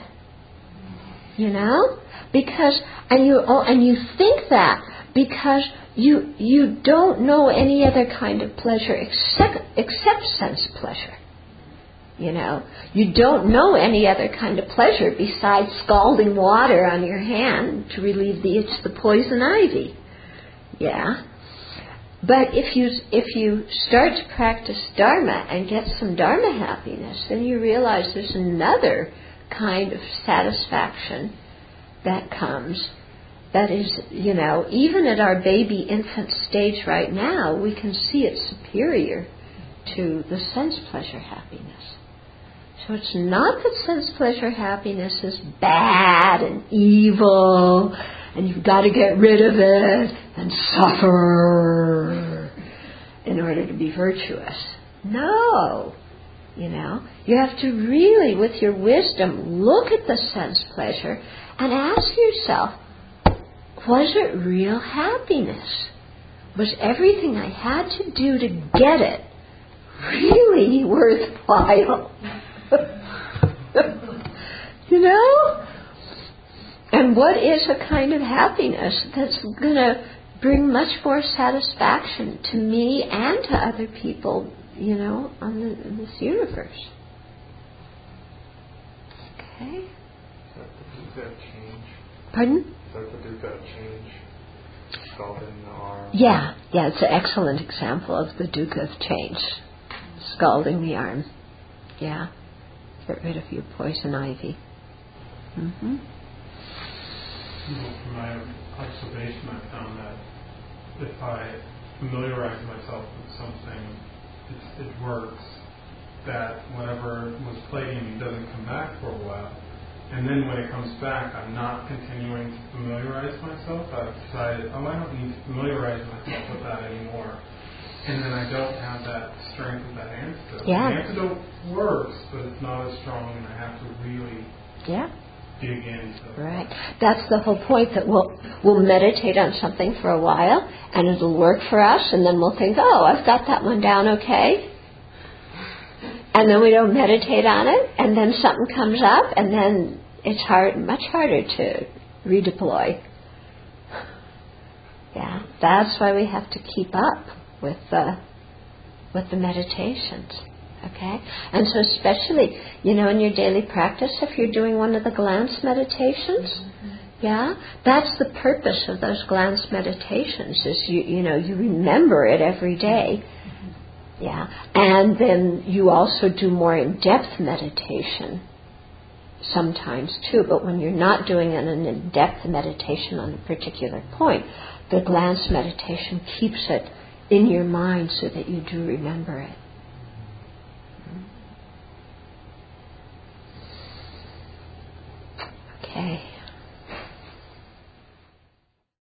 Because, and you think that because you don't know any other kind of pleasure except sense pleasure. You don't know any other kind of pleasure besides scalding water on your hand to relieve the itch, the poison ivy. Yeah. But if you start to practice Dharma and get some Dharma happiness, then you realize there's another kind of satisfaction that comes that is, even at our baby infant stage right now, we can see it's superior to the sense pleasure happiness. So it's not that sense pleasure happiness is bad and evil and you've got to get rid of it and suffer in order to be virtuous. No. You have to really, with your wisdom, look at the sense pleasure and ask yourself, was it real happiness? Was everything I had to do to get it really worthwhile? And what is a kind of happiness that's going to bring much more satisfaction to me and to other people, in this universe? Okay. Is that the dukkha change? Pardon? Is that the dukkha change? Scalding the arm? Yeah, it's an excellent example of the dukkha of change. Scalding the arm. Yeah. Get rid of your poison ivy. Mm-hmm. From my observation, I found that if I familiarize myself with something, it works. That whatever was plaguing me doesn't come back for a while. And then when it comes back, I'm not continuing to familiarize myself. I've decided, I don't need to familiarize myself with that anymore. And then I don't have that strength of that antidote. Yeah. The antidote works, but it's not as strong, and I have to really dig into it. Right. That's the whole point, that we'll meditate on something for a while, and it'll work for us, and then we'll think, I've got that one down okay. And then we don't meditate on it, and then something comes up, and then it's much harder to redeploy. Yeah, that's why we have to keep up with the meditations. Okay? And so especially, in your daily practice, if you're doing one of the glance meditations, that's the purpose of those glance meditations, is you remember it every day. Yeah. And then you also do more in-depth meditation sometimes too, but when you're not doing an in-depth meditation on a particular point, the glance meditation keeps it in your mind so that you do remember it. Okay.